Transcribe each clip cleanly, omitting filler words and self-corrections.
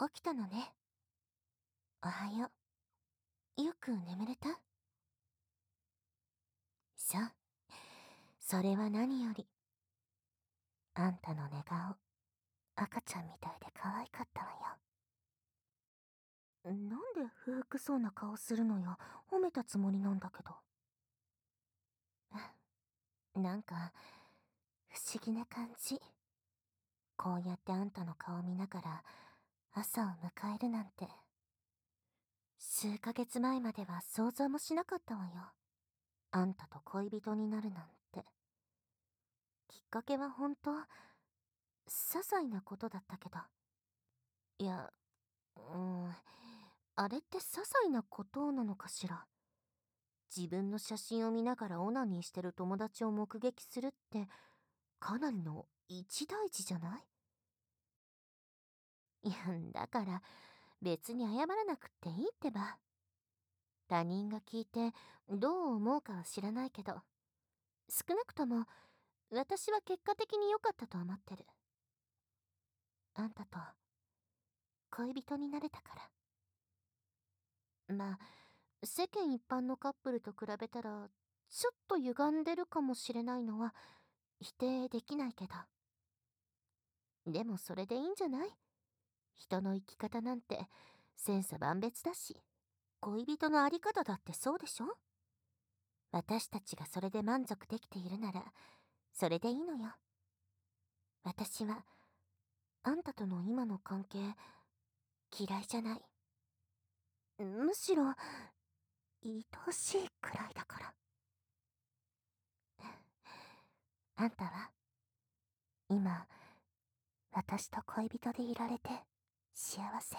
起きたのね。おはよう。よく眠れた？そう。それは何より。あんたの寝顔、赤ちゃんみたいで可愛かったわよ。なんで不服そうな顔するのよ。褒めたつもりなんだけど。なんか、不思議な感じ。こうやってあんたの顔見ながら、朝を迎えるなんて。数ヶ月前までは想像もしなかったわよ。あんたと恋人になるなんて。きっかけは本当、些細なことだったけど。いや、あれって些細なことなのかしら。自分の写真を見ながらオナニーしてる友達を目撃するって、かなりの一大事じゃない？いや、だから、別に謝らなくっていいってば。他人が聞いて、どう思うかは知らないけど、少なくとも、私は結果的に良かったと思ってる。あんたと、恋人になれたから。まあ、世間一般のカップルと比べたら、ちょっと歪んでるかもしれないのは、否定できないけど。でもそれでいいんじゃない？人の生き方なんて、千差万別だし、恋人のあり方だってそうでしょ？私たちがそれで満足できているなら、それでいいのよ。私は、あんたとの今の関係、嫌いじゃない。むしろ、愛おしいくらいだから。あんたは、今、私と恋人でいられて、幸せ。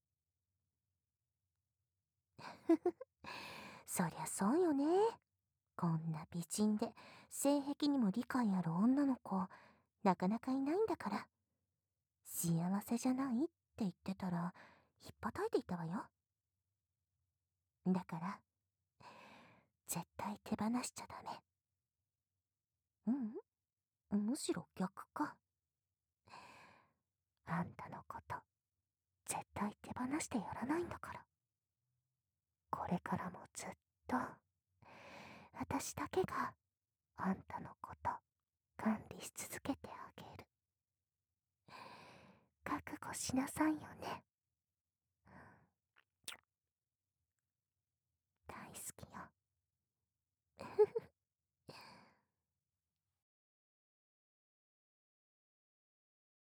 そりゃそうよね。こんな美人で、性癖にも理解ある女の子、なかなかいないんだから。幸せじゃないって言ってたら、ひっぱたいていたわよ。だから、絶対手放しちゃダメ。むしろ逆か。あんたのこと、絶対手放してやらないんだから。これからもずっと、私だけが、あんたのこと、管理し続けてあげる。覚悟しなさいよね。